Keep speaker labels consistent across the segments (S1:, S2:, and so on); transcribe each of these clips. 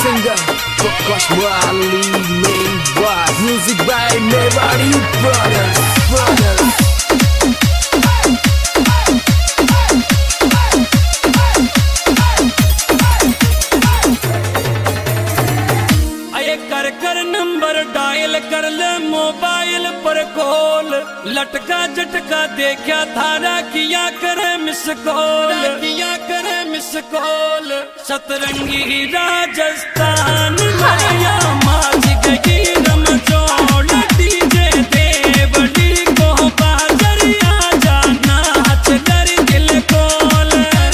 S1: singer Prakash Wali, main boss. Music by Mewari Brothers.
S2: कर number dial कर ले mobile पर कॉल, लटका झटका देखा थारा किया करे मिस कॉल, सतरंगी राजस्थान मैया माज गई रमचौड़, डीजे देवली को बाजरिया जाना हच कर दिल कोल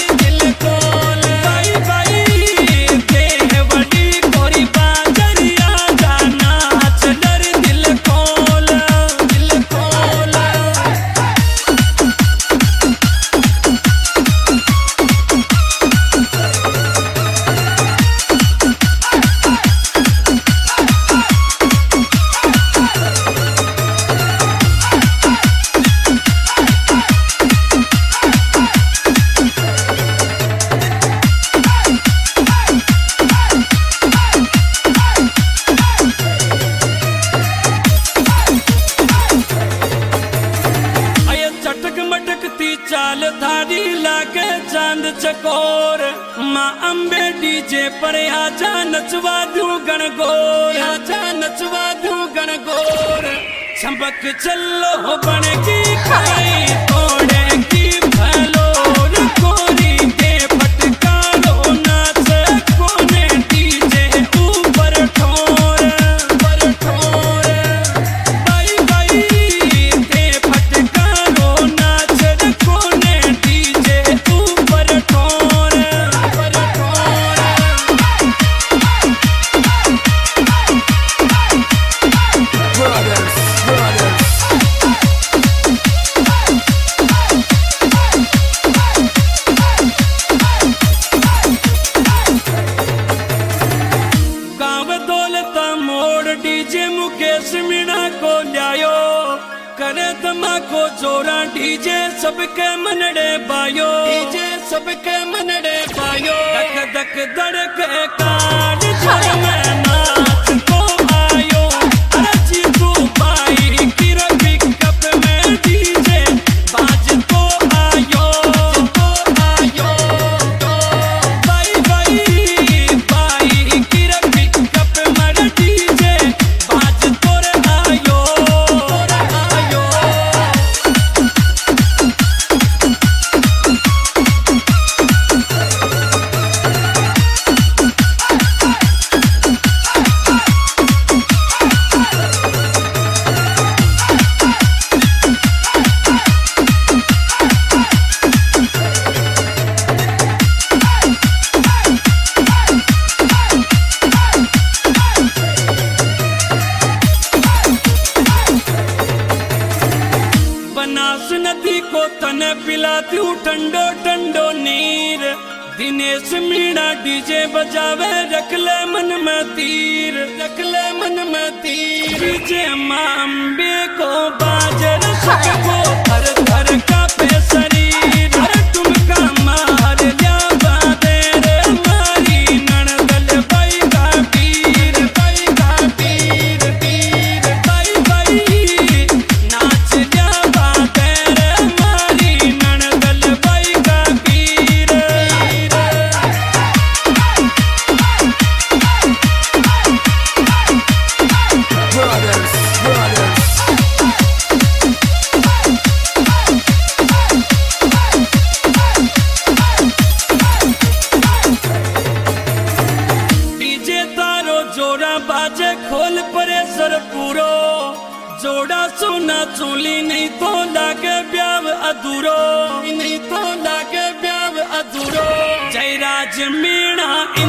S2: बाई बाई देवली कोरी बाजरिया जाना हच कर दिल कोल चाल धारी लागे चांद चकोर, माँ अम्बे डीजे पर आजा नचवा दूं गणगोर, चंपक चलो बन की खाई तोड़े की भलोर, कोरी के फटकारो नाच कोने डीजे ऊपर ठोर बाई बाई के फटकारो नाच कोने डीजे ऊपर ठोर
S1: Brothers.
S2: गाँव दौलता मोड़ डीजे मुकेश मीणा को लायो, करे धमाको जोरा डीजे सबके मनड़े बायो, धक धक धड़के कान जोर में नाच को आयो, अरे जीतू पाई किर पिकअप में डीजे बाज को आयो बाई बाई किर पिकअप में डीजे बाज तोर आयो बनास नदी को तने पिलाती हूँ ठंडो ठंडो नीर, दिनेश मीणा डीजे बजावे रख ले मन में तीर डीजे माँ अम्बे को बाजर सबको थर थर का पे शरीर, अरे तुमका मार लिया बादे रे मारी नणदल बाई का पीर बाई नाच लिया बादे रे मारी नणदल बाई का पीर
S1: Brothers.
S2: डीजे तारो जोड़ा बाजे खोल परेसर पूरो, जोड़ा सोना चोली नहीं तो लागे ब्याव अधूरो जयराज मीणा